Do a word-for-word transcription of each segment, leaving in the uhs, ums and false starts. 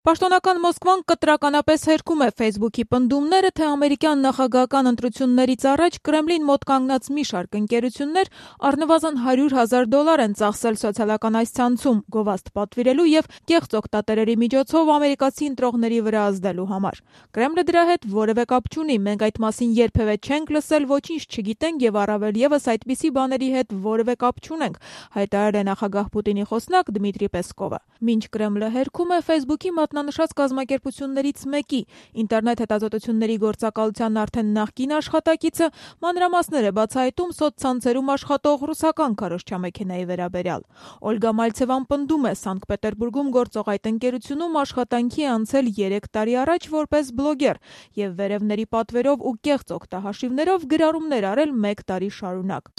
Պաշտոնական Մոսկվան կտրականապես հերքում է Facebook-ի պնդումները, թե ամերիկյան նախագահական ընտրություններից առաջ Կրեմլին մոտ կանգնած մի շարք ընկերություններ առնվազն հարյուր հազար դոլար են ծախսել սոցիալական այս ցանցում գովազդ պատվիրելու և կեղծ օգտատերերի միջոցով ամերիկացի ընտրողների վրա ազդելու համար։ Կրեմլը դրա հետ որևէ կապ չունի, մենք այդ մասին երբևէ չենք լսել, ոչինչ չգիտենք և առավել ևս այդպիսի բաների հետ որևէ կապ չունենք, հայտարարել է նախագահ Պուտինի խոսնակ Դմիտրի Պեսկովը։ Մինչ Կրեմլը հերքում է Facebook-ի մատնանշած կազմակերպություններից մեկի ինտերնետ հետազոտությունների գործակալության արդեն նախկին աշխատակիցը մանրամասներ է բացահայտում սոցցանցերում աշխատող ռուսական քարոզչամեքենայի վերաբերյալ։ Օլգա Մալցևան պնդում է, Սանկտ Պետերբուրգում գործող այդ ընկերությունում աշխատանքի է անցել երեք տարի առաջ որպես բլոգեր և վերևների պատվերով ու կեղծ օգտահաշիվներով գրառումներ արել մեկ տարի շարունակ։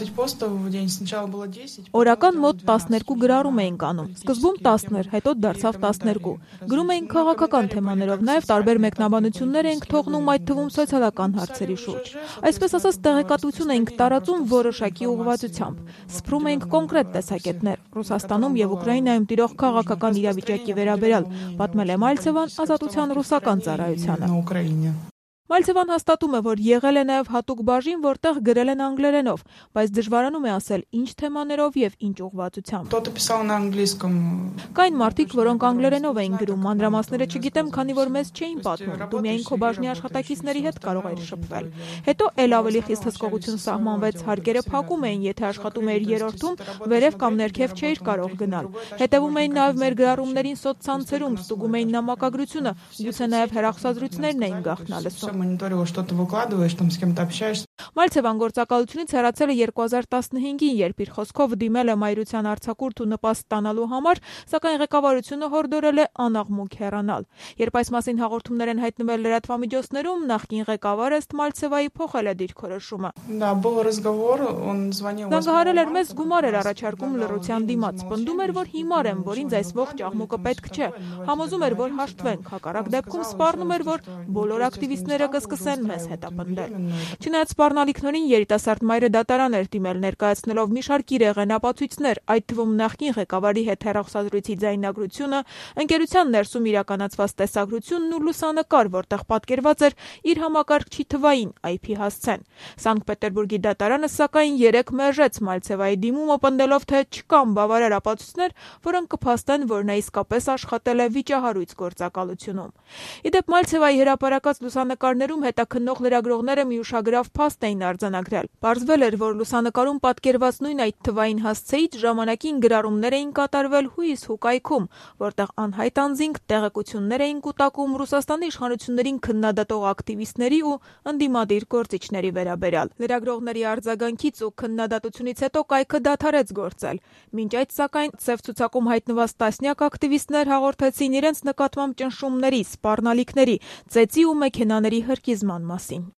Օրական մոտ տասներկու գրառում էինք անում, սկզբում տասն էր, հետո դարձավ տասներկու։ Գրում էինք քաղաքական թեմաներով, նաև տարբեր մեկնաբանություններ էինք թողնում, այդ թվում սոցիալական հարցերի շուրջ։ Այսպես ասած, տեղեկատվություն էինք տարածում որոշակի ուղղվածությամբ։ Սփռում էինք կոնկրետ տեսակետներ Ռուսաստանում և Ուկրաինայում տիրող քաղաքական իրավիճակի վերաբերյալ, պատմել է Մալցևան Ազատության ռուսական ծառայությանը։ Մալցևան հաստատում է, որ եղել է նաև հատուկ բաժին, որտեղ գրել են անգլերենով, բայց դժվարանում է ասել ինչ թեմաներով և ինչ ուղղվածությամբ։ Կային մարդիկ, որոնք անգլերենով էին գրում, մանրամասները չգիտեմ, քանի որ մեզ չէին պատմում, դու միայն քո բաժնի աշխատակիցների հետ կարող էիր շփվել։ Հետո էլ ավելի խիստ հսկողություն սահմանվեց, հարկերը փակում էին, եթե աշխատում էիր երրորդում, վերև կամ ներքև չէիր կարող գնալ։ Հետևում էին նաև մեր գրառումներին սոցցանցերում, ստուգում էին նամակագրությունը, գուցե նաև հեռախոսազրույցներն էին գաղտնալսում։ Մալցևան գործակալությունից հեռացել է երկու հազար տասնհինգին, երբ իր խոսքով դիմել է մայրության արձակուրդ ու նպաստ ստանալու համար, սակայն ղեկավարությունը հորդորել է անաղմուկ հեռանալ։ Երբ այս մասին հաղորդումներ են հայտնվել լրատվամիջոցներում, նախկին ղեկավարը ըստ Մալցևայի փոխել է դիրքորոշումը։ Զանգահարել էր մեզ, գումար էր առաջարկում լռության դիմաց, պնդում էր, որ հիմար եմ, որ ինձ այս ողջ աղմուկը պետք չէ, համոզում էր, որ հաշտվենք, հակառակ դեպքում սպառնում էր, որ բոլոր ակտիվիստները կսկսեն մեզ հետապնդել։ Չնայած սպառնալիքներին երիտասարդ մայրը դատարան էր դիմել, ներկայացնելով մի շարք իրեղեն ապացույցներ, այդ թվում նախկին ղեկավարի հետ հեռախոսազրույցի ձայնագրությունը, ընկերության ներսում իրականացված տեսագրությունն ու լուսանկար, որտեղ պատկերված էր իր համակարգչի թվային այ փի հասցեն։ Սանկտ Պետերբուրգի դատարանը սակայն երեկ մերժեց Մալցևայի դիմումը, պնդելով, թե չկան բավարար ապացույցներ, որոնք կփաստեն, որ նա իսկապես աշխատել է վիճահարույց գործակալությունում։ Իդեպ Մալցևայի հրապարակած լուսանկարներում հետաքննող լրագրողները մի ուշագրավ փաստ էին արձանագրել։ Պարզվել էր, որ լուսանկարում պատկերված նույն այդ թվային հասցեից ժամանակին գրառումներ էին կատարվել հույս-հու կայքում, որտեղ անհայտ անձինք տեղեկություններ էին կուտակում Ռուսաստանի իշխանություններին քննադատող ակտիվիստների ու ընդդիմադիր գործիչների վերաբերյալ։ Լրագրողների արձագանքից ու քննադատությունից հետո կայքը դադարեց գործել։ Մինչ այդ, սակայն, սև ցուցակում հայտնված տասնյակ ակտիվիստներ հաղորդեցին իրենց նկատմամբ ճնշումների, սպառնալիքների, ծեծի ու մեքենաների հրկիզման մասին։